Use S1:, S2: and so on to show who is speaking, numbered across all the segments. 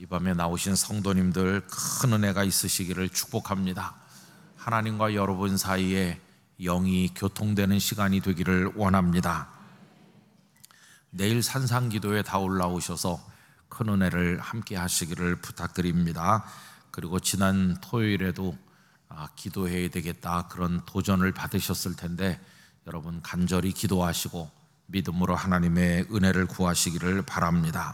S1: 이 밤에 나오신 성도님들 큰 은혜가 있으시기를 축복합니다. 하나님과 여러분 사이에 영이 교통되는 시간이 되기를 원합니다. 내일 산상기도에 다 올라오셔서 큰 은혜를 함께 하시기를 부탁드립니다. 그리고 지난 토요일에도 기도해야 되겠다 그런 도전을 받으셨을 텐데 여러분 간절히 기도하시고 믿음으로 하나님의 은혜를 구하시기를 바랍니다.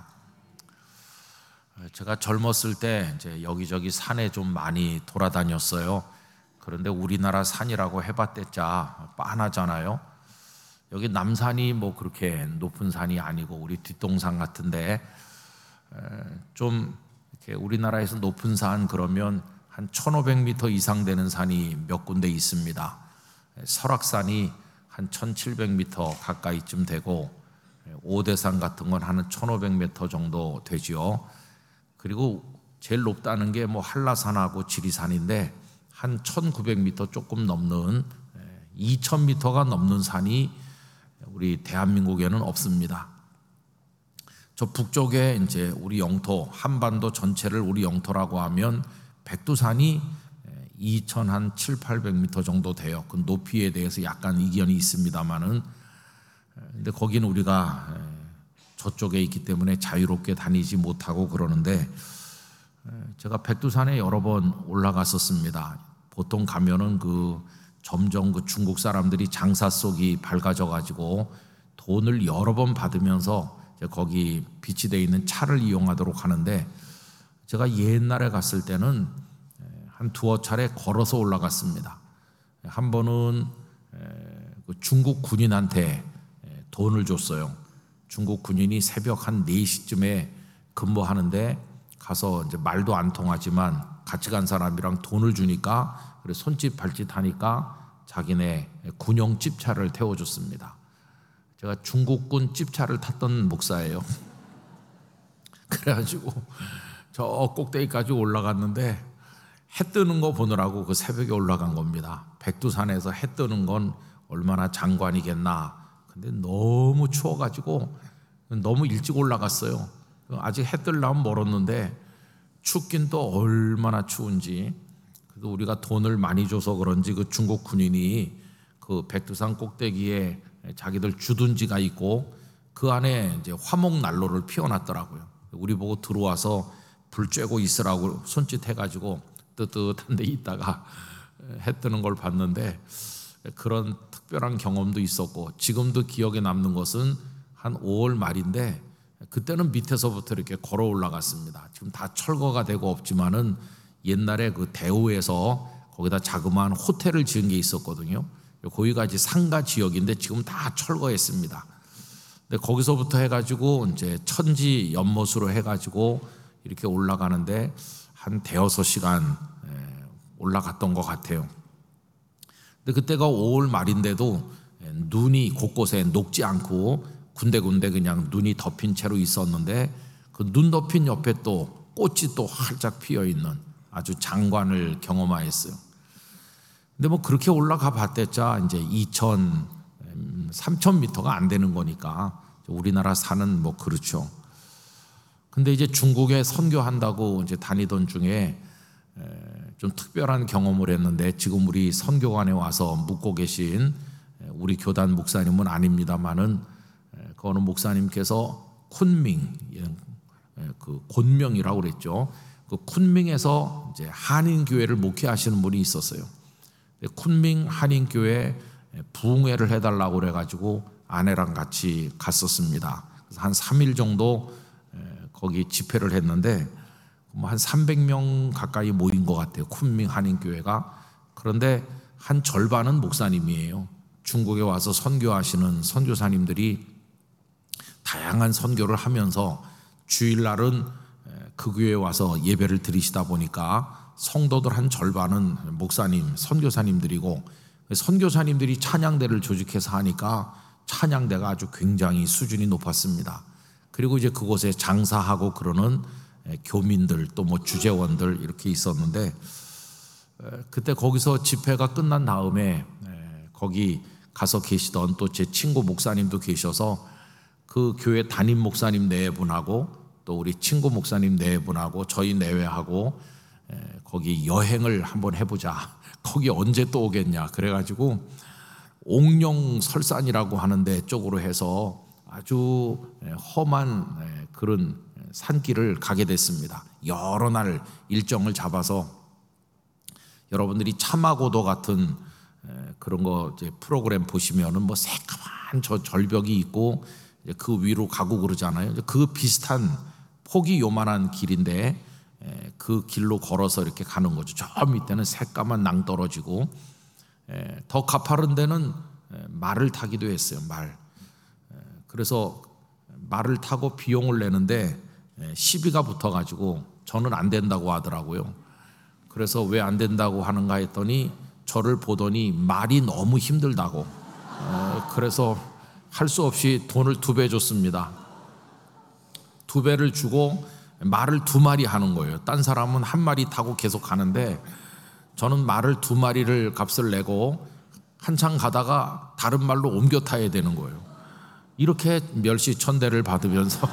S1: 제가 젊었을 때 이제 여기저기 산에 좀 많이 돌아다녔어요. 그런데 우리나라 산이라고 해봤댔자 빤하잖아요. 여기 남산이 뭐 그렇게 높은 산이 아니고 우리 뒷동산 같은데 좀 이렇게 우리나라에서 높은 산 그러면 한 1500m 이상 되는 산이 몇 군데 있습니다. 설악산이 한 1700m 가까이쯤 되고 오대산 같은 건 한 1500m 정도 되지요. 그리고 제일 높다는 게 뭐 한라산하고 지리산인데 한 1900m 조금 넘는 2000m가 넘는 산이 우리 대한민국에는 없습니다. 저 북쪽에 이제 우리 영토 한반도 전체를 우리 영토라고 하면 백두산이 2700m 정도 돼요. 그 높이에 대해서 약간 이견이 있습니다만은 근데 거기는 우리가 저쪽에 있기 때문에 자유롭게 다니지 못하고 그러는데 제가 백두산에 여러 번 올라갔었습니다. 보통 가면은 점점 중국 사람들이 장사 속이 밝아져 가지고 돈을 여러 번 받으면서 거기 비치되어 있는 차를 이용하도록 하는데 제가 옛날에 갔을 때는 한 두어 차례 걸어서 올라갔습니다. 한 번은 중국 군인한테 돈을 줬어요. 중국 군인이 새벽 한 4시쯤에 근무하는데 가서 이제 말도 안 통하지만 같이 간 사람이랑 돈을 주니까 그래 손짓 발짓 하니까 자기네 군용 찝차를 태워줬습니다. 제가 중국군 찝차를 탔던 목사예요. 그래가지고 저 꼭대기까지 올라갔는데 해 뜨는 거 보느라고 그 새벽에 올라간 겁니다. 백두산에서 해 뜨는 건 얼마나 장관이겠나. 근데 너무 추워가지고 너무 일찍 올라갔어요. 아직 해 뜨려면 멀었는데 춥긴 또 얼마나 추운지. 그래도 우리가 돈을 많이 줘서 그런지 그 중국 군인이 그 백두산 꼭대기에 자기들 주둔지가 있고 그 안에 이제 화목 난로를 피워놨더라고요. 우리 보고 들어와서 불 쬐고 있으라고 손짓 해가지고 뜨뜻한 데 있다가 해 뜨는 걸 봤는데 그런 특별한 경험도 있었고 지금도 기억에 남는 것은 한 5월 말인데 그때는 밑에서부터 이렇게 걸어 올라갔습니다. 지금 다 철거가 되고 없지만은 옛날에 그 대우에서 거기다 자그마한 호텔을 지은 게 있었거든요. 거기가 이제 상가 지역인데 지금 다 철거했습니다. 근데 거기서부터 해가지고 이제 천지 연못으로 해가지고 이렇게 올라가는데 한 대여섯 시간 올라갔던 것 같아요. 근데 그때가 5월 말인데도 눈이 곳곳에 녹지 않고 군데군데 그냥 눈이 덮인 채로 있었는데 그 눈 덮인 옆에 또 꽃이 또 활짝 피어 있는 아주 장관을 경험하였어요. 근데 뭐 그렇게 올라가 봤댔자 이제 3000m가 안 되는 거니까 우리나라 산은 뭐 그렇죠. 근데 이제 중국에 선교한다고 이제 다니던 중에 좀 특별한 경험을 했는데 지금 우리 선교관에 와서 묵고 계신 우리 교단 목사님은 아닙니다만은 그 어느 목사님께서 쿤밍 그 곤명이라고 그랬죠. 그 쿤밍에서 이제 한인교회를 목회하시는 분이 있었어요. 쿤밍 한인교회 부흥회를 해달라고 그래가지고 아내랑 같이 갔었습니다. 그래서 한 3일 정도 거기 집회를 했는데 한 300명 가까이 모인 것 같아요. 쿤밍 한인교회가. 그런데 한 절반은 목사님이에요. 중국에 와서 선교하시는 선교사님들이 다양한 선교를 하면서 주일날은 그 교회에 와서 예배를 드리시다 보니까 성도들 한 절반은 목사님, 선교사님들이고 선교사님들이 찬양대를 조직해서 하니까 찬양대가 아주 굉장히 수준이 높았습니다. 그리고 이제 그곳에 장사하고 그러는 교민들 또 뭐 주재원들 이렇게 있었는데 그때 거기서 집회가 끝난 다음에 거기 가서 계시던 또 제 친구 목사님도 계셔서 그 교회 담임 목사님 네 분하고 또 우리 친구 목사님 네 분하고 저희 내외하고 거기 여행을 한번 해보자. 거기 언제 또 오겠냐. 그래가지고 옥룡설산이라고 하는데 쪽으로 해서 아주 험한 그런 산길을 가게 됐습니다. 여러 날 일정을 잡아서 여러분들이 차마고도 같은 그런 거 이제 프로그램 보시면은 뭐 새까만 저 절벽이 있고 그 위로 가고 그러잖아요. 그 비슷한 폭이 요만한 길인데 그 길로 걸어서 이렇게 가는 거죠. 저 밑에는 새까만 낭떠러지고 더 가파른 데는 말을 타기도 했어요. 말. 그래서 말을 타고 비용을 내는데 시비가 붙어가지고 저는 안 된다고 하더라고요. 그래서 왜 안 된다고 하는가 했더니 저를 보더니 말이 너무 힘들다고. 그래서 할 수 없이 돈을 2배 줬습니다. 2배를 주고 말을 2마리 하는 거예요. 딴 사람은 1마리 타고 계속 가는데 저는 말을 2마리를 값을 내고 한참 가다가 다른 말로 옮겨 타야 되는 거예요. 이렇게 멸시천대를 받으면서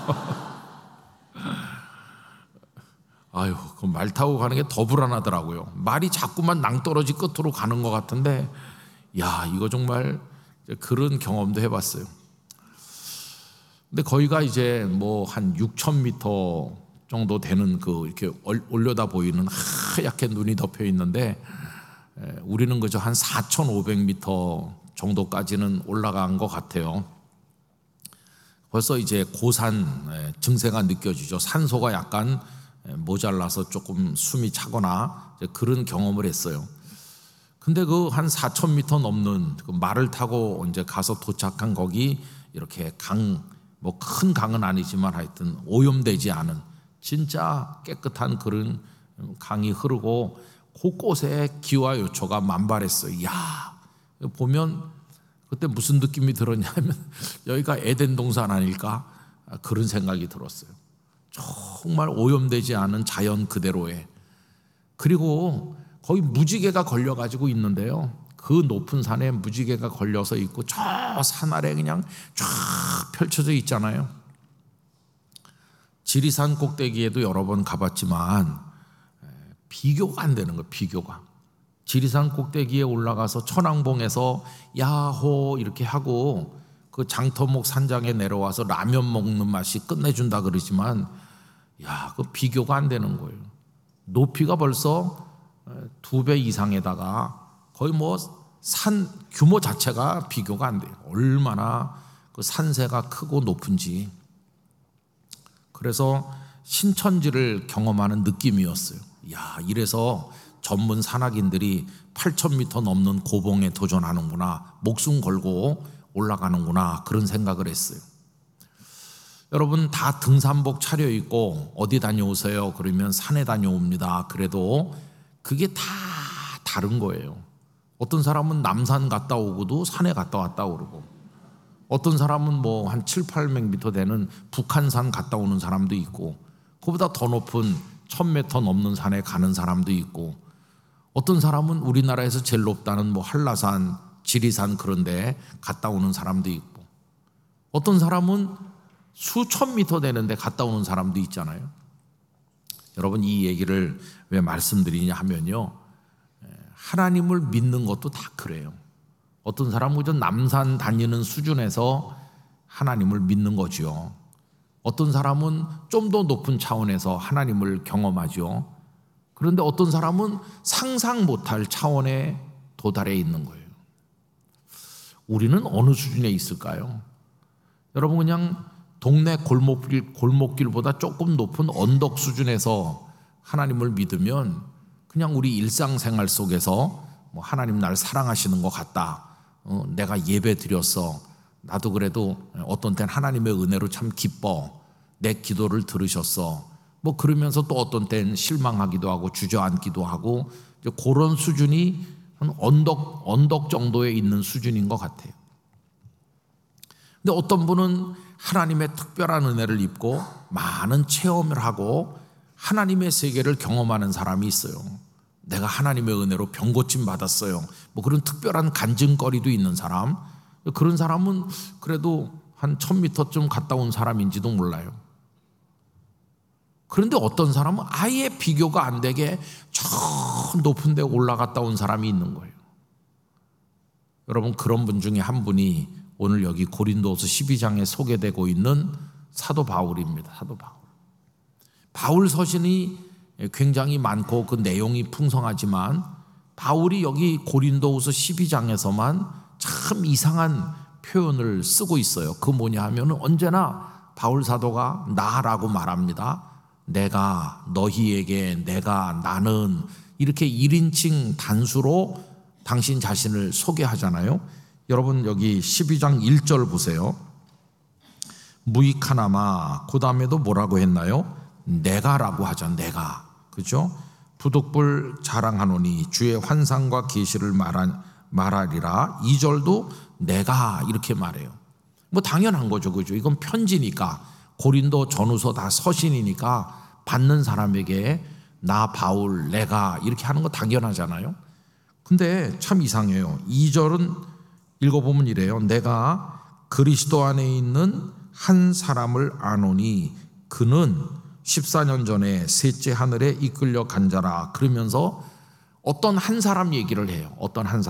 S1: 아유, 그 말 타고 가는 게 더 불안하더라고요. 말이 자꾸만 낭떠러지 끝으로 가는 것 같은데, 야, 이거 정말 그런 경험도 해봤어요. 근데 거기가 이제 뭐 한 6,000m 정도 되는 그 이렇게 올려다 보이는 하얗게 눈이 덮여 있는데, 우리는 그저 한 4,500m 정도까지는 올라간 것 같아요. 벌써 이제 고산 증세가 느껴지죠. 산소가 약간 모자라서 조금 숨이 차거나 그런 경험을 했어요. 근데 그 한 4,000m 넘는 그 말을 타고 이제 가서 도착한 거기 이렇게 뭐 큰 강은 아니지만 하여튼 오염되지 않은 진짜 깨끗한 그런 강이 흐르고 곳곳에 기와 요초가 만발했어요. 야, 보면 그때 무슨 느낌이 들었냐면 여기가 에덴 동산 아닐까? 그런 생각이 들었어요. 정말 오염되지 않은 자연 그대로에. 그리고 거기 무지개가 걸려가지고 있는데요. 그 높은 산에 무지개가 걸려서 있고 저 산 아래 그냥 쫙 펼쳐져 있잖아요. 지리산 꼭대기에도 여러 번 가봤지만 비교가 안 되는 거예요. 비교가. 지리산 꼭대기에 올라가서 천왕봉에서 야호 이렇게 하고 그 장터목 산장에 내려와서 라면 먹는 맛이 끝내준다 그러지만 야, 그 비교가 안 되는 거예요. 높이가 벌써 2배 이상에다가 거의 뭐 산 규모 자체가 비교가 안 돼요. 얼마나 그 산세가 크고 높은지. 그래서 신천지를 경험하는 느낌이었어요. 야, 이래서 전문 산악인들이 8,000m 넘는 고봉에 도전하는구나, 목숨 걸고 올라가는구나, 그런 생각을 했어요. 여러분 다 등산복 차려입고 어디 다녀오세요? 그러면 산에 다녀옵니다. 그래도 그게 다 다른 거예요. 어떤 사람은 남산 갔다 오고도 산에 갔다 왔다 그러고, 어떤 사람은 뭐 한 700~800m 되는 북한산 갔다 오는 사람도 있고, 그보다 더 높은 1,000m 넘는 산에 가는 사람도 있고, 어떤 사람은 우리나라에서 제일 높다는 뭐 한라산, 지리산 그런 데 갔다 오는 사람도 있고, 어떤 사람은 수천 미터 되는데 갔다 오는 사람도 있잖아요. 여러분 이 얘기를 왜 말씀드리냐 하면요, 하나님을 믿는 것도 다 그래요. 어떤 사람은 그저 남산 다니는 수준에서 하나님을 믿는 거죠. 어떤 사람은 좀 더 높은 차원에서 하나님을 경험하죠. 그런데 어떤 사람은 상상 못할 차원에 도달해 있는 거예요. 우리는 어느 수준에 있을까요? 여러분 그냥 동네 골목길보다 조금 높은 언덕 수준에서 하나님을 믿으면 그냥 우리 일상생활 속에서 뭐 하나님 날 사랑하시는 것 같다, 내가 예배 드렸어, 나도 그래도 어떤 때는 하나님의 은혜로 참 기뻐, 내 기도를 들으셨어, 뭐 그러면서 또 어떤 때는 실망하기도 하고 주저앉기도 하고, 그런 수준이 한 언덕 정도에 있는 수준인 것 같아요. 근데 어떤 분은 하나님의 특별한 은혜를 입고 많은 체험을 하고 하나님의 세계를 경험하는 사람이 있어요. 내가 하나님의 은혜로 병고침 받았어요, 뭐 그런 특별한 간증거리도 있는 사람. 그런 사람은 그래도 한 1,000m쯤 갔다 온 사람인지도 몰라요. 그런데 어떤 사람은 아예 비교가 안 되게 저 높은 데 올라갔다 온 사람이 있는 거예요. 여러분, 그런 분 중에 한 분이 오늘 여기 고린도후서 12장에 소개되고 있는 사도 바울입니다. 사도 바울. 바울 서신이 굉장히 많고 그 내용이 풍성하지만 바울이 여기 고린도후서 12장에서만 참 이상한 표현을 쓰고 있어요. 그 뭐냐 하면 언제나 바울 사도가 나라고 말합니다. 내가, 너희에게, 내가, 나는, 이렇게 1인칭 단수로 당신 자신을 소개하잖아요. 여러분 여기 12장 1절 보세요. 무익하나마, 그 다음에도 뭐라고 했나요? 내가라고 하죠. 내가. 그죠? 부득불 자랑하노니 주의 환상과 계시를 말하리라. 2절도 내가 이렇게 말해요. 뭐 당연한 거죠. 그죠? 이건 편지니까, 고린도 전후서 다 서신이니까 받는 사람에게 나 바울, 내가 이렇게 하는 거 당연하잖아요. 근데 참 이상해요. 2절은 읽어보면 이래요. 내가 그리스도 안에 있는 한 사람을 아노니 그는 14년 전에 셋째 하늘에 이끌려 간 자라. 그러면서 어떤 한 사람 얘기를 해요. 어떤 한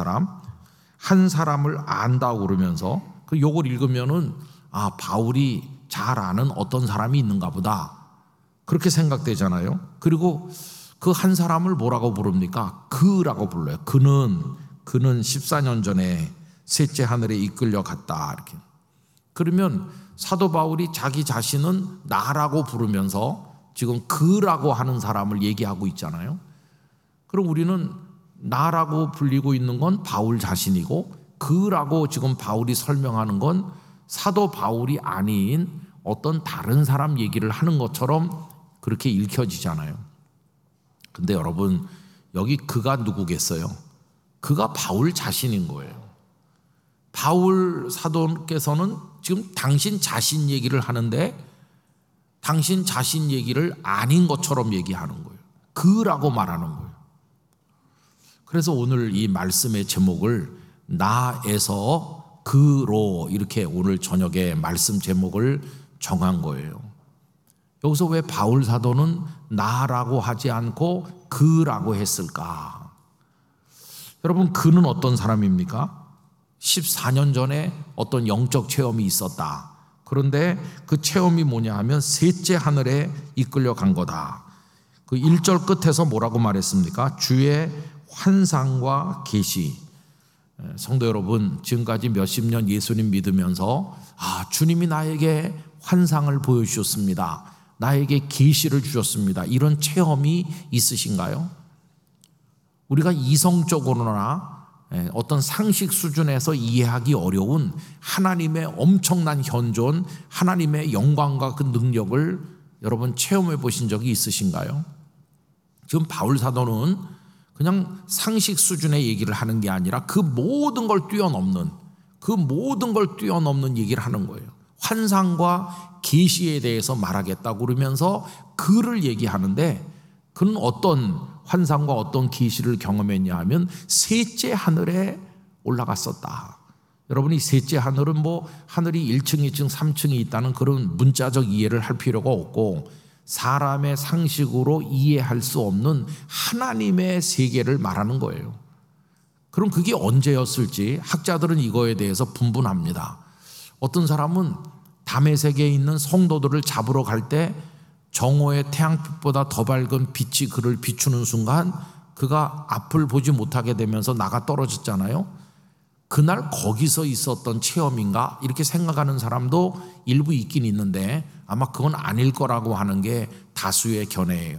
S1: 사람을 안다고 그러면서 그 요걸 읽으면은 아, 바울이 잘 아는 어떤 사람이 있는가 보다, 그렇게 생각되잖아요. 그리고 그 한 사람을 뭐라고 부릅니까? 그라고 불러요. 그는 14년 전에 셋째 하늘에 이끌려 갔다. 이렇게. 그러면 사도 바울이 자기 자신은 나라고 부르면서 지금 그라고 하는 사람을 얘기하고 있잖아요. 그럼 우리는 나라고 불리고 있는 건 바울 자신이고 그라고 지금 바울이 설명하는 건 사도 바울이 아닌 어떤 다른 사람 얘기를 하는 것처럼 그렇게 읽혀지잖아요. 근데 여러분, 여기 그가 누구겠어요? 그가 바울 자신인 거예요. 바울 사도께서는 지금 당신 자신 얘기를 하는데 당신 자신 얘기를 아닌 것처럼 얘기하는 거예요. 그라고 말하는 거예요. 그래서 오늘 이 말씀의 제목을 나에서 그로, 이렇게 오늘 저녁에 말씀 제목을 정한 거예요. 여기서 왜 바울 사도는 나라고 하지 않고 그라고 했을까? 여러분, 그는 어떤 사람입니까? 14년 전에 어떤 영적 체험이 있었다. 그런데 그 체험이 뭐냐 하면 셋째 하늘에 이끌려 간 거다. 그 1절 끝에서 뭐라고 말했습니까? 주의 환상과 계시. 성도 여러분, 지금까지 몇십 년 예수님 믿으면서 주님이 나에게 환상을 보여주셨습니다. 나에게 계시를 주셨습니다. 이런 체험이 있으신가요? 우리가 이성적으로나 어떤 상식 수준에서 이해하기 어려운 하나님의 엄청난 현존, 하나님의 영광과 그 능력을 여러분 체험해 보신 적이 있으신가요? 지금 바울 사도는 그냥 상식 수준의 얘기를 하는 게 아니라 그 모든 걸 뛰어넘는 얘기를 하는 거예요. 환상과 계시에 대해서 말하겠다고 그러면서 그를 얘기하는데, 그는 어떤 환상과 어떤 계시를 경험했냐 하면 셋째 하늘에 올라갔었다. 여러분이 셋째 하늘은 뭐 하늘이 1층, 2층, 3층이 있다는 그런 문자적 이해를 할 필요가 없고 사람의 상식으로 이해할 수 없는 하나님의 세계를 말하는 거예요. 그럼 그게 언제였을지 학자들은 이거에 대해서 분분합니다. 어떤 사람은 담의 세계에 있는 성도들을 잡으러 갈 때 정오의 태양빛보다 더 밝은 빛이 그를 비추는 순간 그가 앞을 보지 못하게 되면서 나가 떨어졌잖아요. 그날 거기서 있었던 체험인가 이렇게 생각하는 사람도 일부 있긴 있는데 아마 그건 아닐 거라고 하는 게 다수의 견해예요.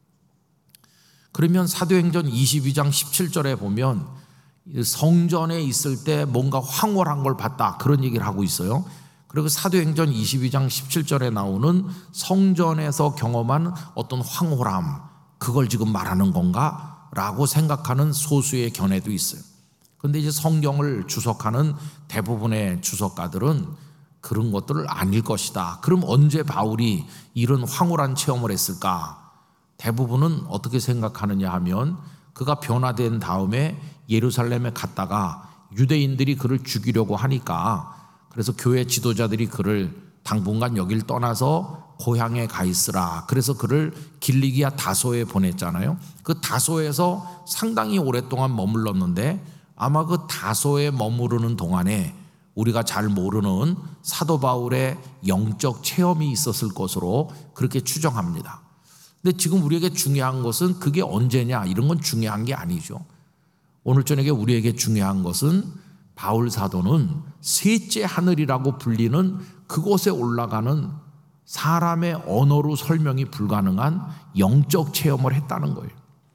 S1: 그러면 사도행전 22장 17절에 보면 성전에 있을 때 뭔가 황홀한 걸 봤다, 그런 얘기를 하고 있어요. 그리고 사도행전 22장 17절에 나오는 성전에서 경험한 어떤 황홀함, 그걸 지금 말하는 건가? 라고 생각하는 소수의 견해도 있어요. 그런데 이제 성경을 주석하는 대부분의 주석가들은 그런 것들을 아닐 것이다. 그럼 언제 바울이 이런 황홀한 체험을 했을까? 대부분은 어떻게 생각하느냐 하면 그가 변화된 다음에 예루살렘에 갔다가 유대인들이 그를 죽이려고 하니까, 그래서 교회 지도자들이 그를 당분간 여길 떠나서 고향에 가 있으라. 그래서 그를 길리기아 다소에 보냈잖아요. 그 다소에서 상당히 오랫동안 머물렀는데 아마 그 다소에 머무르는 동안에 우리가 잘 모르는 사도 바울의 영적 체험이 있었을 것으로 그렇게 추정합니다. 근데 지금 우리에게 중요한 것은 그게 언제냐 이런 건 중요한 게 아니죠. 오늘 저녁에 우리에게 중요한 것은 바울 사도는 셋째 하늘이라고 불리는 그곳에 올라가는 사람의 언어로 설명이 불가능한 영적 체험을 했다는 거예요.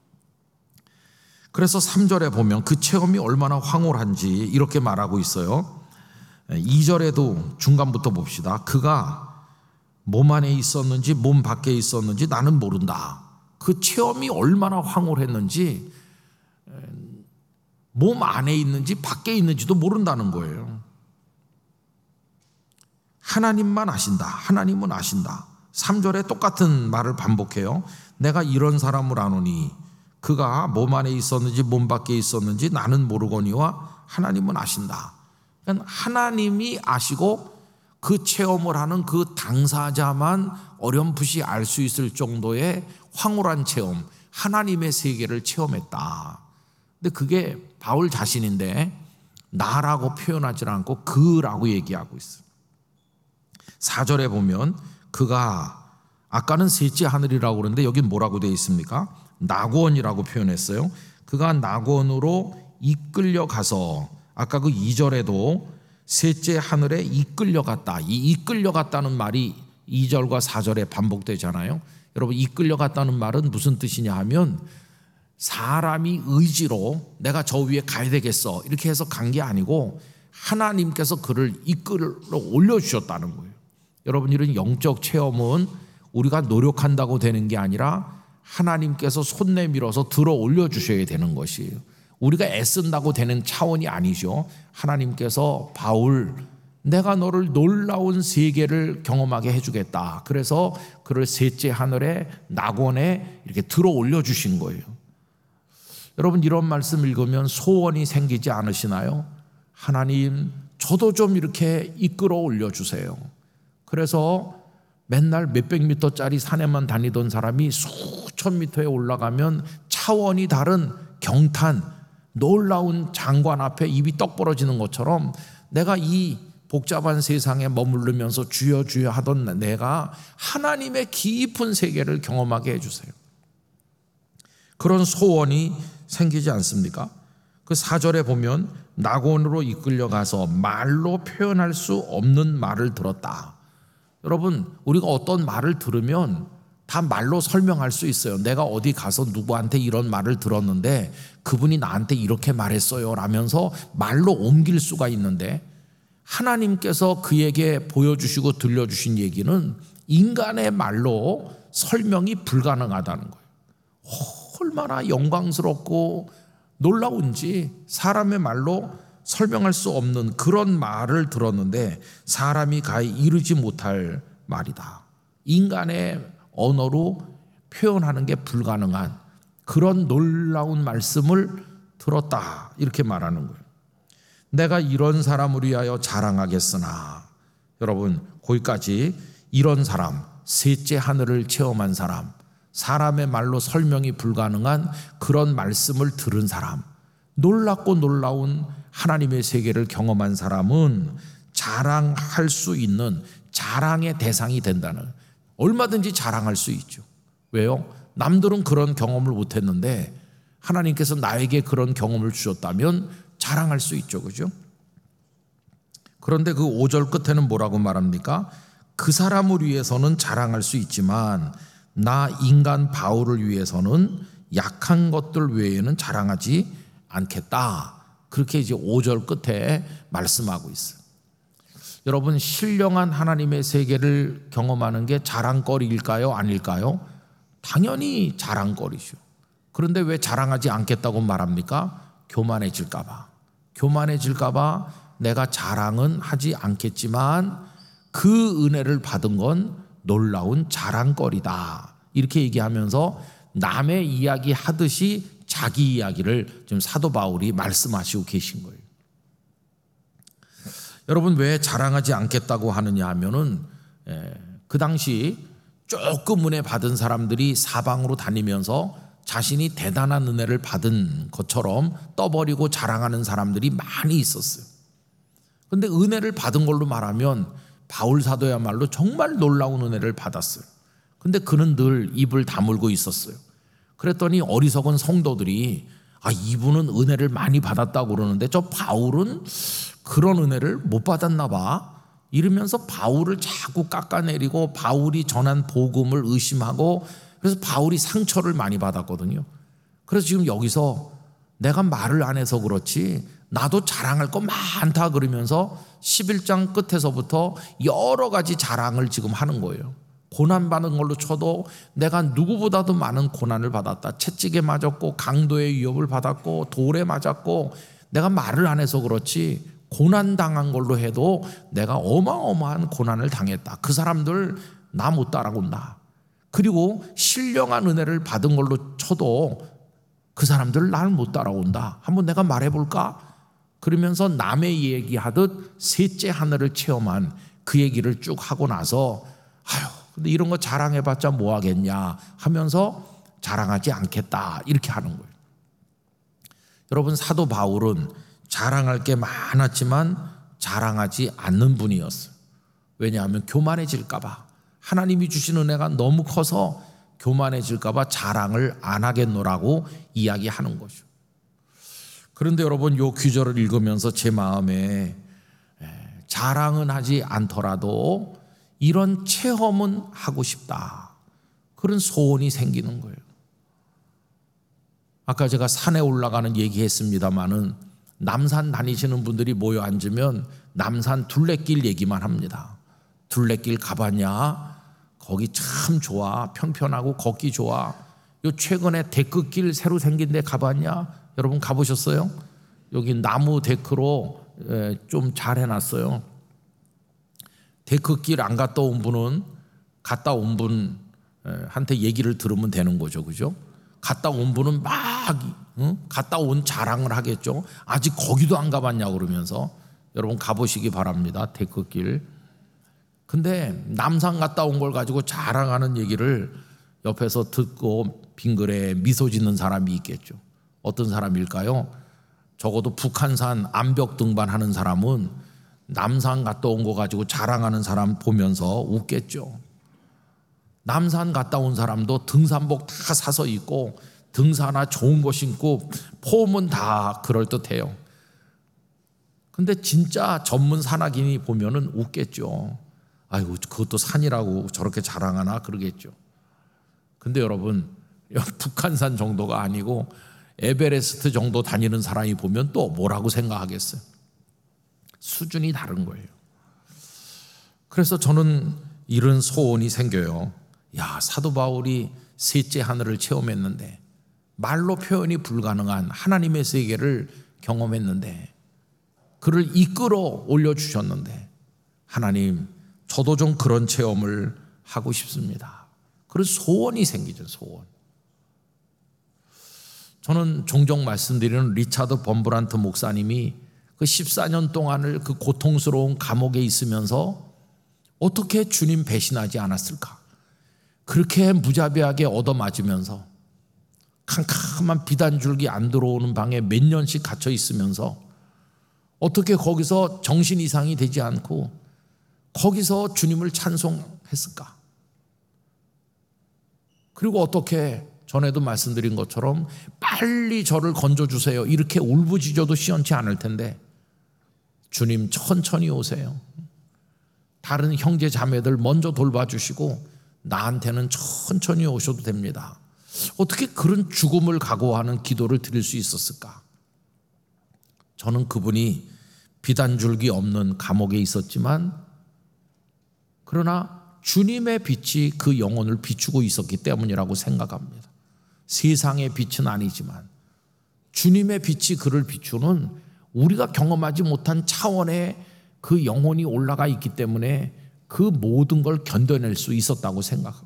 S1: 그래서 3절에 보면 그 체험이 얼마나 황홀한지 이렇게 말하고 있어요. 2절에도 중간부터 봅시다. 그가 몸 안에 있었는지 몸 밖에 있었는지 나는 모른다. 그 체험이 얼마나 황홀했는지 몸 안에 있는지 밖에 있는지도 모른다는 거예요. 하나님만 아신다. 하나님은 아신다. 3절에 똑같은 말을 반복해요. 내가 이런 사람을 아노니 그가 몸 안에 있었는지 몸 밖에 있었는지 나는 모르거니와 하나님은 아신다. 그러니까 하나님이 아시고 그 체험을 하는 그 당사자만 어렴풋이 알 수 있을 정도의 황홀한 체험, 하나님의 세계를 체험했다. 근데 그게 바울 자신인데 나라고 표현하지 않고 그라고 얘기하고 있어요. 4절에 보면 그가 아까는 셋째 하늘이라고 그러는데 여기 뭐라고 되어 있습니까? 낙원이라고 표현했어요. 그가 낙원으로 이끌려 가서 아까 그 2절에도 셋째 하늘에 이끌려갔다. 이 이끌려갔다는 말이 2절과 4절에 반복되잖아요. 여러분 이끌려갔다는 말은 무슨 뜻이냐 하면 사람이 의지로 내가 저 위에 가야 되겠어 이렇게 해서 간 게 아니고 하나님께서 그를 이끌어 올려주셨다는 거예요. 여러분 이런 영적 체험은 우리가 노력한다고 되는 게 아니라 하나님께서 손 내밀어서 들어 올려주셔야 되는 것이에요. 우리가 애쓴다고 되는 차원이 아니죠. 하나님께서 바울 내가 너를 놀라운 세계를 경험하게 해주겠다. 그래서 그를 셋째 하늘에 낙원에 이렇게 들어 올려주신 거예요. 여러분 이런 말씀 읽으면 소원이 생기지 않으시나요? 하나님 저도 좀 이렇게 이끌어 올려주세요. 그래서 맨날 몇백 미터짜리 산에만 다니던 사람이 수천 미터에 올라가면 차원이 다른 경탄 놀라운 장관 앞에 입이 떡 벌어지는 것처럼 내가 이 복잡한 세상에 머무르면서 주여 주여 하던 내가 하나님의 깊은 세계를 경험하게 해주세요. 그런 소원이 생기지 않습니까? 그 4절에 보면 낙원으로 이끌려가서 말로 표현할 수 없는 말을 들었다. 여러분 우리가 어떤 말을 들으면 다 말로 설명할 수 있어요. 내가 어디 가서 누구한테 이런 말을 들었는데 그분이 나한테 이렇게 말했어요 라면서 말로 옮길 수가 있는데 하나님께서 그에게 보여주시고 들려주신 얘기는 인간의 말로 설명이 불가능하다는 거예요. 얼마나 영광스럽고 놀라운지 사람의 말로 설명할 수 없는 그런 말을 들었는데 사람이 가히 이르지 못할 말이다. 인간의 언어로 표현하는 게 불가능한 그런 놀라운 말씀을 들었다 이렇게 말하는 거예요. 내가 이런 사람을 위하여 자랑하겠으나 여러분 거기까지 이런 사람 셋째 하늘을 체험한 사람 사람의 말로 설명이 불가능한 그런 말씀을 들은 사람 놀랍고 놀라운 하나님의 세계를 경험한 사람은 자랑할 수 있는 자랑의 대상이 된다는 얼마든지 자랑할 수 있죠. 왜요? 남들은 그런 경험을 못했는데 하나님께서 나에게 그런 경험을 주셨다면 자랑할 수 있죠. 그죠? 그런데 그 5절 끝에는 뭐라고 말합니까? 그 사람을 위해서는 자랑할 수 있지만 나 인간 바울을 위해서는 약한 것들 외에는 자랑하지 않겠다. 그렇게 이제 5절 끝에 말씀하고 있어요. 여러분 신령한 하나님의 세계를 경험하는 게 자랑거리일까요? 아닐까요? 당연히 자랑거리죠. 그런데 왜 자랑하지 않겠다고 말합니까? 교만해질까 봐. 교만해질까 봐 내가 자랑은 하지 않겠지만 그 은혜를 받은 건 놀라운 자랑거리다. 이렇게 얘기하면서 남의 이야기 하듯이 자기 이야기를 지금 사도 바울이 말씀하시고 계신 거예요. 여러분 왜 자랑하지 않겠다고 하느냐 하면은 그 당시 조금 은혜 받은 사람들이 사방으로 다니면서 자신이 대단한 은혜를 받은 것처럼 떠버리고 자랑하는 사람들이 많이 있었어요. 그런데 은혜를 받은 걸로 말하면 바울 사도야말로 정말 놀라운 은혜를 받았어요. 근데 그는 늘 입을 다물고 있었어요. 그랬더니 어리석은 성도들이 이분은 은혜를 많이 받았다고 그러는데 저 바울은 그런 은혜를 못 받았나 봐 이러면서 바울을 자꾸 깎아내리고 바울이 전한 복음을 의심하고 그래서 바울이 상처를 많이 받았거든요. 그래서 지금 여기서 내가 말을 안 해서 그렇지 나도 자랑할 거 많다 그러면서 11장 끝에서부터 여러 가지 자랑을 지금 하는 거예요. 고난받은 걸로 쳐도 내가 누구보다도 많은 고난을 받았다. 채찍에 맞았고 강도의 위협을 받았고 돌에 맞았고 내가 말을 안 해서 그렇지 고난당한 걸로 해도 내가 어마어마한 고난을 당했다. 그 사람들 나 못 따라온다. 그리고 신령한 은혜를 받은 걸로 쳐도 그 사람들 나를 못 따라온다. 한번 내가 말해볼까? 그러면서 남의 얘기하듯 셋째 하늘을 체험한 그 얘기를 쭉 하고 나서 근데 이런 거 자랑해봤자 뭐 하겠냐 하면서 자랑하지 않겠다 이렇게 하는 거예요. 여러분 사도 바울은 자랑할 게 많았지만 자랑하지 않는 분이었어요. 왜냐하면 교만해질까 봐 하나님이 주신 은혜가 너무 커서 교만해질까 봐 자랑을 안 하겠노라고 이야기하는 거죠. 그런데 여러분 이 규절을 읽으면서 제 마음에 자랑은 하지 않더라도 이런 체험은 하고 싶다. 그런 소원이 생기는 거예요. 아까 제가 산에 올라가는 얘기했습니다마는 남산 다니시는 분들이 모여 앉으면 남산 둘레길 얘기만 합니다. 둘레길 가봤냐? 거기 참 좋아. 평평하고 걷기 좋아. 요 최근에 데크길 새로 생긴 데 가봤냐? 여러분 가보셨어요? 여기 나무 데크로 좀 잘 해놨어요. 데크길 안 갔다 온 분은 갔다 온 분한테 얘기를 들으면 되는 거죠. 그죠? 갔다 온 분은 막 갔다 온 자랑을 하겠죠. 아직 거기도 안 가봤냐고 그러면서 여러분 가보시기 바랍니다. 데크길. 근데 남산 갔다 온 걸 가지고 자랑하는 얘기를 옆에서 듣고 빙그레 미소 짓는 사람이 있겠죠. 어떤 사람일까요? 적어도 북한산 암벽 등반하는 사람은 남산 갔다 온 거 가지고 자랑하는 사람 보면서 웃겠죠. 남산 갔다 온 사람도 등산복 다 사서 입고 등산화 좋은 거 신고 폼은 다 그럴듯해요. 근데 진짜 전문 산악인이 보면은 웃겠죠. 아이고 그것도 산이라고 저렇게 자랑하나 그러겠죠. 근데 여러분 북한산 정도가 아니고 에베레스트 정도 다니는 사람이 보면 또 뭐라고 생각하겠어요? 수준이 다른 거예요. 그래서 저는 이런 소원이 생겨요. 사도 바울이 셋째 하늘을 체험했는데 말로 표현이 불가능한 하나님의 세계를 경험했는데 그를 이끌어 올려주셨는데 하나님 저도 좀 그런 체험을 하고 싶습니다. 그런 소원이 생기죠. 소원. 저는 종종 말씀드리는 리차드 범브란트 목사님이 그 14년 동안을 그 고통스러운 감옥에 있으면서 어떻게 주님 배신하지 않았을까? 그렇게 무자비하게 얻어맞으면서 캄캄한 비단줄기 안 들어오는 방에 몇 년씩 갇혀 있으면서 어떻게 거기서 정신 이상이 되지 않고 거기서 주님을 찬송했을까? 그리고 어떻게 전에도 말씀드린 것처럼 빨리 저를 건져주세요 이렇게 울부짖어도 시원치 않을 텐데 주님 천천히 오세요. 다른 형제 자매들 먼저 돌봐주시고 나한테는 천천히 오셔도 됩니다. 어떻게 그런 죽음을 각오하는 기도를 드릴 수 있었을까? 저는 그분이 비단줄기 없는 감옥에 있었지만 그러나 주님의 빛이 그 영혼을 비추고 있었기 때문이라고 생각합니다. 세상의 빛은 아니지만 주님의 빛이 그를 비추는 우리가 경험하지 못한 차원의 그 영혼이 올라가 있기 때문에 그 모든 걸 견뎌낼 수 있었다고 생각합니다.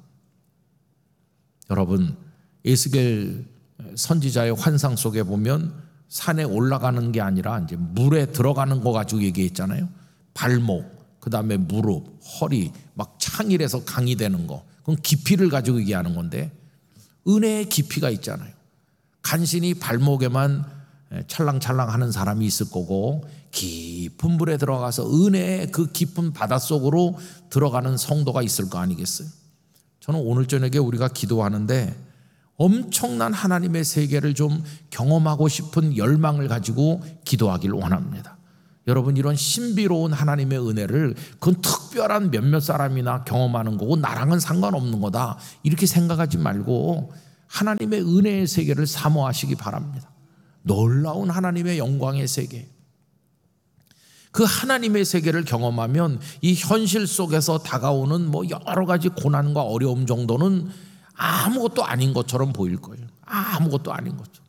S1: 여러분 에스겔 선지자의 환상 속에 보면 산에 올라가는 게 아니라 이제 물에 들어가는 거 가지고 얘기했잖아요. 발목, 그 다음에 무릎, 허리 막 창일해서 강이 되는 거 그건 깊이를 가지고 얘기하는 건데 은혜의 깊이가 있잖아요. 간신히 발목에만 찰랑찰랑 하는 사람이 있을 거고 깊은 물에 들어가서 은혜의 그 깊은 바닷속으로 들어가는 성도가 있을 거 아니겠어요? 저는 오늘 저녁에 우리가 기도하는데 엄청난 하나님의 세계를 좀 경험하고 싶은 열망을 가지고 기도하길 원합니다. 여러분, 이런 신비로운 하나님의 은혜를 그건 특별한 몇몇 사람이나 경험하는 거고 나랑은 상관없는 거다 이렇게 생각하지 말고 하나님의 은혜의 세계를 사모하시기 바랍니다. 놀라운 하나님의 영광의 세계, 그 하나님의 세계를 경험하면 이 현실 속에서 다가오는 뭐 여러 가지 고난과 어려움 정도는 아무것도 아닌 것처럼 보일 거예요. 아무것도 아닌 것처럼.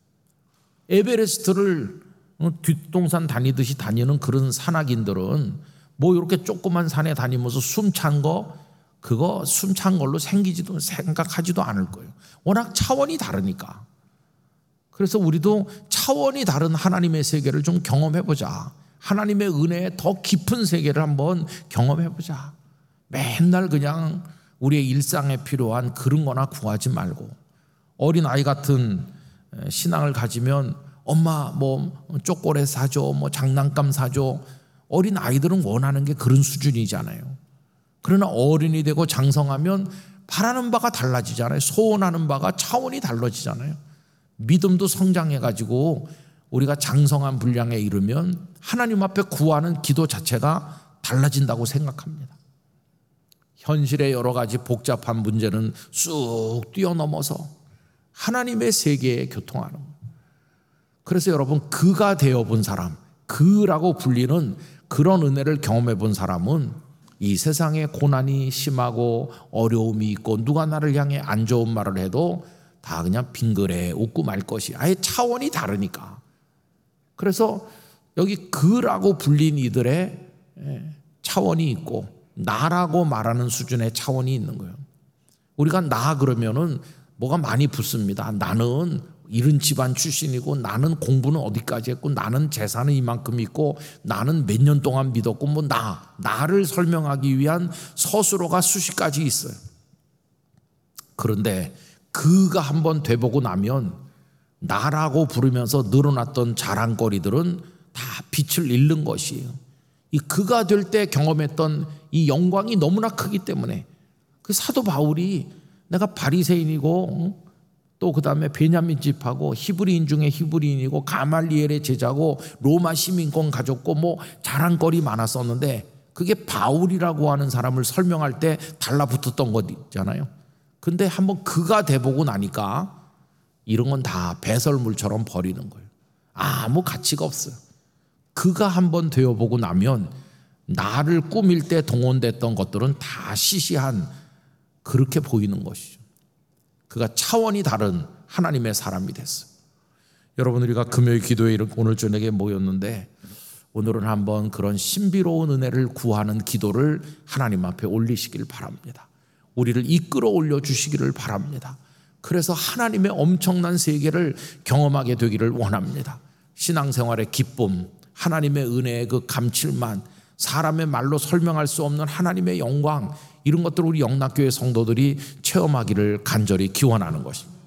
S1: 에베레스트를 뒷동산 다니듯이 다니는 그런 산악인들은 뭐 이렇게 조그만 산에 다니면서 숨찬 거, 그거 숨찬 걸로 생각하지도 않을 거예요. 워낙 차원이 다르니까. 그래서 우리도 차원이 다른 하나님의 세계를 좀 경험해보자. 하나님의 은혜의 더 깊은 세계를 한번 경험해보자. 맨날 그냥 우리의 일상에 필요한 그런 거나 구하지 말고, 어린아이 같은 신앙을 가지면 엄마 뭐 초콜릿 사줘, 뭐 장난감 사줘. 어린아이들은 원하는 게 그런 수준이잖아요. 그러나 어른이 되고 장성하면 바라는 바가 달라지잖아요. 소원하는 바가 차원이 달라지잖아요. 믿음도 성장해가지고 우리가 장성한 분량에 이르면 하나님 앞에 구하는 기도 자체가 달라진다고 생각합니다. 현실의 여러 가지 복잡한 문제는 쑥 뛰어넘어서 하나님의 세계에 교통하는 거예요. 그래서 여러분, 그가 되어본 사람, 그라고 불리는 그런 은혜를 경험해 본 사람은 이 세상에 고난이 심하고 어려움이 있고 누가 나를 향해 안 좋은 말을 해도 다 그냥 빙그레 웃고 말 것이, 아예 차원이 다르니까. 그래서 여기 그라고 불린 이들의 차원이 있고 나라고 말하는 수준의 차원이 있는 거예요. 우리가 나 그러면은 뭐가 많이 붙습니다. 나는 이런 집안 출신이고, 나는 공부는 어디까지 했고, 나는 재산은 이만큼 있고, 나는 몇 년 동안 믿었고, 뭐 나를 설명하기 위한 서술어가 수십 가지 있어요. 그런데 그가 한번 돼보고 나면 나라고 부르면서 늘어났던 자랑거리들은 다 빛을 잃는 것이에요. 이 그가 될 때 경험했던 이 영광이 너무나 크기 때문에 그 사도 바울이 내가 바리새인이고 또 그 다음에 베냐민 집하고 히브리인 중에 히브리인이고 가말리엘의 제자고 로마 시민권 가졌고 뭐 자랑거리 많았었는데, 그게 바울이라고 하는 사람을 설명할 때 달라붙었던 것 있잖아요. 근데 한번 그가 돼보고 나니까 이런 건 다 배설물처럼 버리는 거예요. 아무 가치가 없어요. 그가 한번 되어보고 나면 나를 꾸밀 때 동원됐던 것들은 다 시시한, 그렇게 보이는 것이죠. 그가 차원이 다른 하나님의 사람이 됐어요. 여러분, 우리가 금요일 기도회 오늘 저녁에 모였는데 오늘은 한번 그런 신비로운 은혜를 구하는 기도를 하나님 앞에 올리시길 바랍니다. 우리를 이끌어 올려주시기를 바랍니다. 그래서 하나님의 엄청난 세계를 경험하게 되기를 원합니다. 신앙생활의 기쁨, 하나님의 은혜의 그 감칠맛, 사람의 말로 설명할 수 없는 하나님의 영광, 이런 것들을 우리 영락교회 성도들이 체험하기를 간절히 기원하는 것입니다.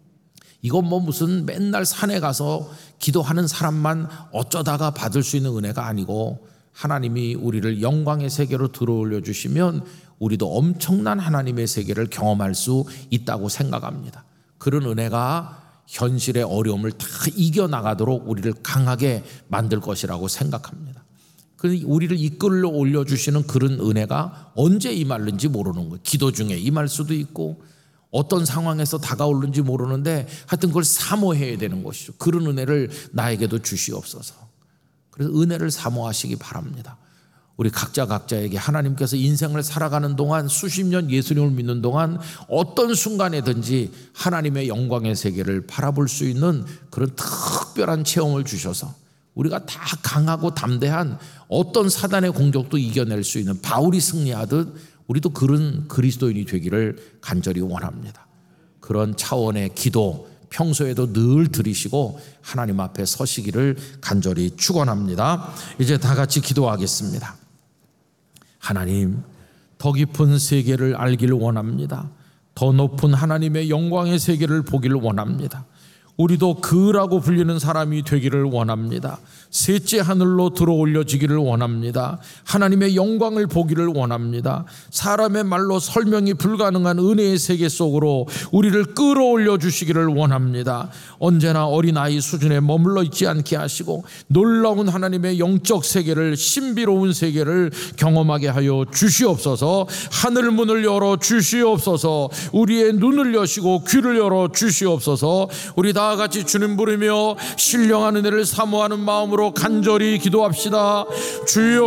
S1: 이건 뭐 무슨 맨날 산에 가서 기도하는 사람만 어쩌다가 받을 수 있는 은혜가 아니고, 하나님이 우리를 영광의 세계로 들어올려 주시면 우리도 엄청난 하나님의 세계를 경험할 수 있다고 생각합니다. 그런 은혜가 현실의 어려움을 다 이겨나가도록 우리를 강하게 만들 것이라고 생각합니다. 우리를 이끌어 올려주시는 그런 은혜가 언제 임할는지 모르는 거예요. 기도 중에 임할 수도 있고 어떤 상황에서 다가오는지 모르는데 하여튼 그걸 사모해야 되는 것이죠. 그런 은혜를 나에게도 주시옵소서. 그래서 은혜를 사모하시기 바랍니다. 우리 각자에게 하나님께서 인생을 살아가는 동안, 수십 년 예수님을 믿는 동안 어떤 순간에든지 하나님의 영광의 세계를 바라볼 수 있는 그런 특별한 체험을 주셔서 우리가 다 강하고 담대한 어떤 사단의 공격도 이겨낼 수 있는, 바울이 승리하듯 우리도 그런 그리스도인이 되기를 간절히 원합니다. 그런 차원의 기도 평소에도 늘 드리시고 하나님 앞에 서시기를 간절히 축원합니다. 이제 다 같이 기도하겠습니다. 하나님, 더 깊은 세계를 알기를 원합니다. 더 높은 하나님의 영광의 세계를 보기를 원합니다. 우리도 그라고 불리는 사람이 되기를 원합니다. 셋째 하늘로 들어올려지기를 원합니다. 하나님의 영광을 보기를 원합니다. 사람의 말로 설명이 불가능한 은혜의 세계 속으로 우리를 끌어올려 주시기를 원합니다. 언제나 어린아이 수준에 머물러 있지 않게 하시고 놀라운 하나님의 영적 세계를, 신비로운 세계를 경험하게 하여 주시옵소서. 하늘 문을 열어 주시옵소서. 우리의 눈을 여시고 귀를 열어 주시옵소서. 우리 다 같이 주님 부르며 신령한 은혜를 사모하는 마음으로 간절히 기도합시다. 주여,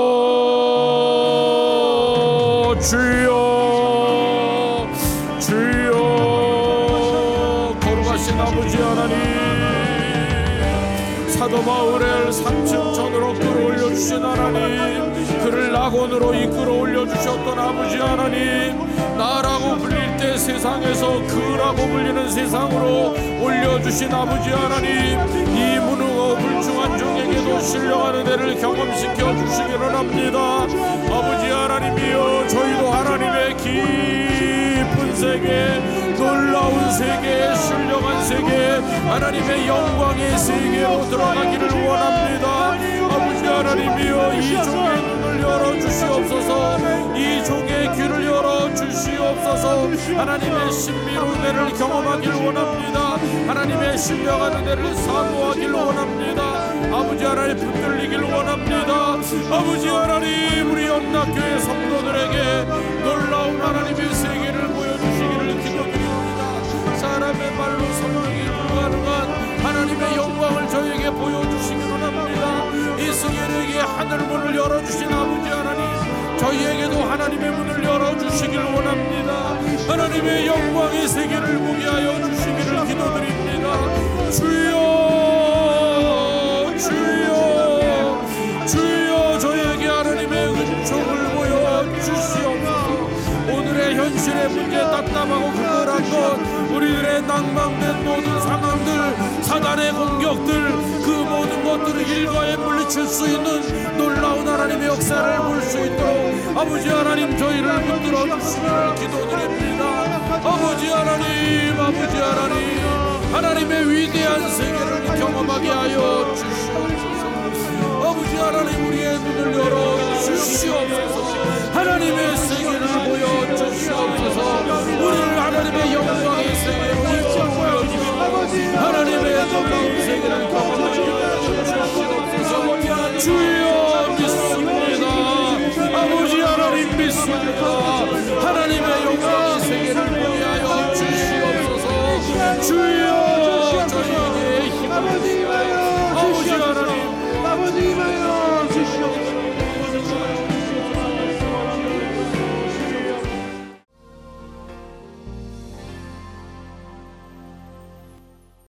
S1: 주여, 주여. 거룩하신 아버지 하나님, 사도 바울을 3층 전으로 끌어올려 주신 하나님, 그를 낙원으로 이끌어 올려 주셨던 아버지 하나님, 나라고 불릴 때 세상에서 그라고 불리는 세상으로 올려주신 아버지 하나님, 이 무능하고 불충한 종에게도 신령한 은혜를 경험시켜 주시기를 합니다. 아버지 하나님이여, 저희도 하나님의 깊은 세계, 놀라운 세계, 신령한 세계, 하나님의 영광의 세계로 들어가기를 원합니다. 아버지 하나님이여, 이 종의 눈을 열어주시옵소서. 이 종의 귀를 열어주시옵소서. 하나님의 신비로운 은혜를 경험하기를 원합니다. 하나님의 신령한 은혜를 사모하기를 원합니다. 아버지 하나님, 붙들리기를 원합니다. 아버지 하나님, 우리 영락교회 성도들에게 놀라운 하나님의 세계를 보여주시기를 기도드립니다. 사람의 말로 설명이 불가능한 하나님의 영광을 저에게 보여주시기를 합니다. 이스라엘에게 하늘 문을 열어주신 아버지 하나님, 저희에게도 하나님의 문을 열어주시기를 원합니다. 하나님의 영광의 세계를 보게 하여 주시기를 기도드립니다. 주여, 주여, 주여, 저희에게 하나님의 은총을 보여주시옵소서. 오늘의 현실의 문제, 답답하고 그걸한 것, 우리들의 낭망된 모든 상황들, 사단의 공격들, 그 모든 것들을 일과에 물리칠 수 있는 놀라운 하나님의 역사를 볼 수 있도록 아버지 하나님, 저희를 붙들어 주시기를 기도드립니다. 아버지 하나님, 아버지 하나님, 하나님의 위대한 세계를 경험하게 하여 주시옵소서. 아버지 하나님, 우리의 눈을 열어 주시옵소서. 하나님의 세계를 보여 주시옵소서. 우리를 하나님의 영광의 세계로 이끌어 보여주시옵소서. 하나님의 놀라운 세계를 경험하게 주시옵소서. 주여, 믿습니다. 아버지 하나님, 믿습니다. 하나님의 영광의 세계를 보게 하여 주시옵소서. 주여, 저희에게 힘을